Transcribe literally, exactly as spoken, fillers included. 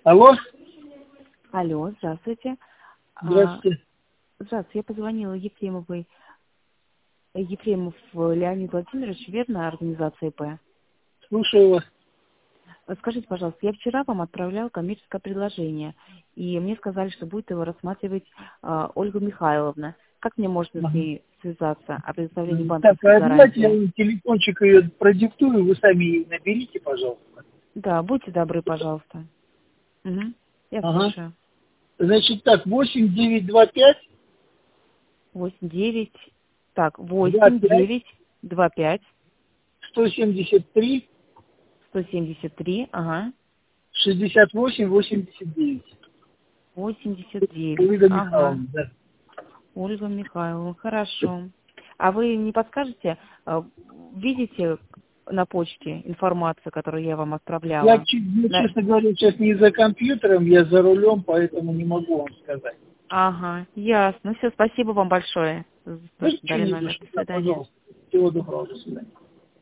Алло? Алло, здравствуйте. Здравствуйте. А, здравствуйте, я позвонила Ефремовой. Ефремов Леонид Владимирович, верно, организация ИП? Слушаю вас. Скажите, пожалуйста, я вчера вам отправляла коммерческое предложение, и мне сказали, что будет его рассматривать а, Ольга Михайловна. Как мне можно с Ага. ней связаться о предоставлении Так, банковской а давайте я гарантии? вам телефончик ее продиктую, вы сами ее наберите, пожалуйста. Да, будьте добры, пожалуйста. Угу. Я Ага. слушаю. Значит так, восемь девять два пять Восемь девять. Так, два восемь пять девять два пять сто семьдесят три сто семьдесят три. Ага. шестьдесят восемь восемьдесят девять. Восемьдесят девять. Ольга Ага. Михайловна, да. Ольга Михайловна, хорошо. А вы не подскажете, а, видите на почте информацию, которую я вам Я, отправляла? чуть- ну, На- честно говоря, сейчас не за компьютером, я за рулем, поэтому не могу вам сказать. Ага, ясно. Все, спасибо вам большое. За то, Ну, что ничего дали не за номер. что, До да, свидания. пожалуйста. Всего доброго, до свидания.